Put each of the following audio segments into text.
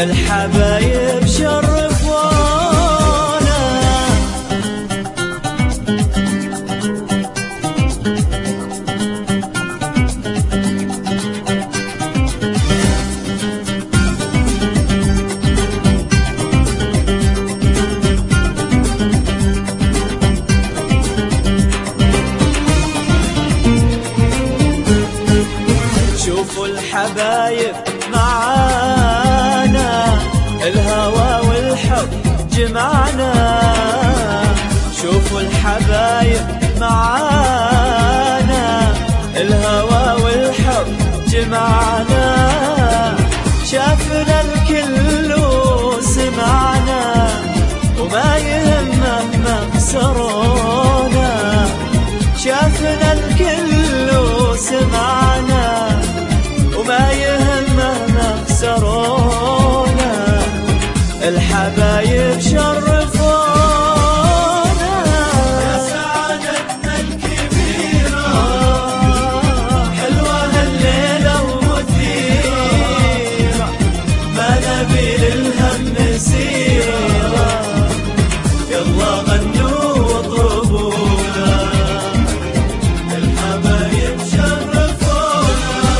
الحبايب شرفونا. شوفوا الحبايب معانا، الهوى والحب جمعنا. شوفوا الحبايب معانا، الهوى والحب جمعنا. شافنا الكل وسمعنا، وما يهمه ما خسرونا. شافنا الكل وسمعنا، وما يهمه ما خسرونا. الحبايب شرفونا. يا سعادتنا الكبيرة، حلوة هالليلة ومثيرة، ما نبي للهم سيرة. يلا غنوا واطربونا، الحبايب شرفونا.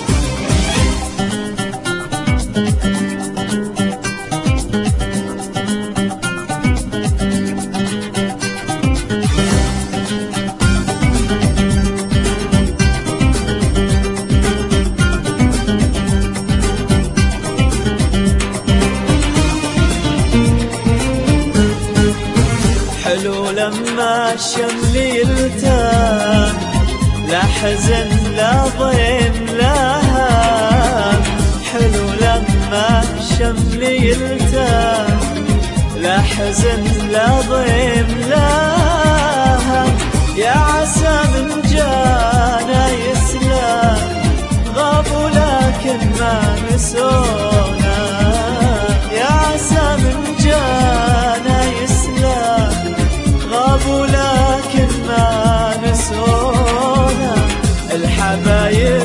حلو لما الشمل يلتام، لا حزن لا ضيم لا هام. حلو لما الشمل يلتام، لا حزن لا ضيم لا هام. يا عسى من جانا يسلم، غابوا لكن ما نسونا. يا عسى من جانا يسلم، غابوا لكن ما نسونا. الحبايب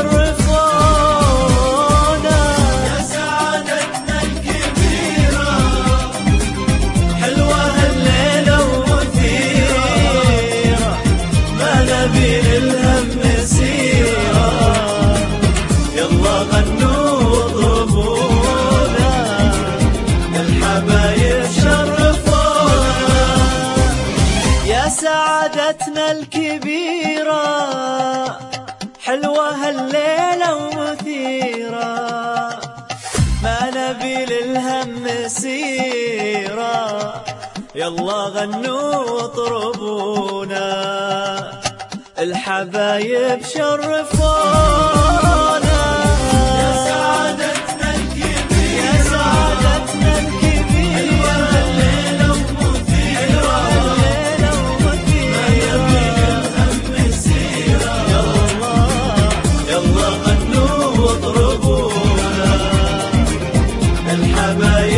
شرفونا. يا سعادتنا الكبيرة، حلوة هالليلة ومثيرة، ما نبي للهم سيرة. يلا غنوا واطربونا، الحبايب شرفونا. يا سعادتنا الكبيرة، حلوة هالليلة ومثيرة، ما نبي للهم سيرة. يلا غنوا واطربونا، الحبايب شرفونا. يا سعادتنا الكبيرة، يا سعادتنا الكبيرة، حلوة هالليلة ومثيرة، ما نبي للهم سيرة. يلا غنوا واطربونا، الحبايب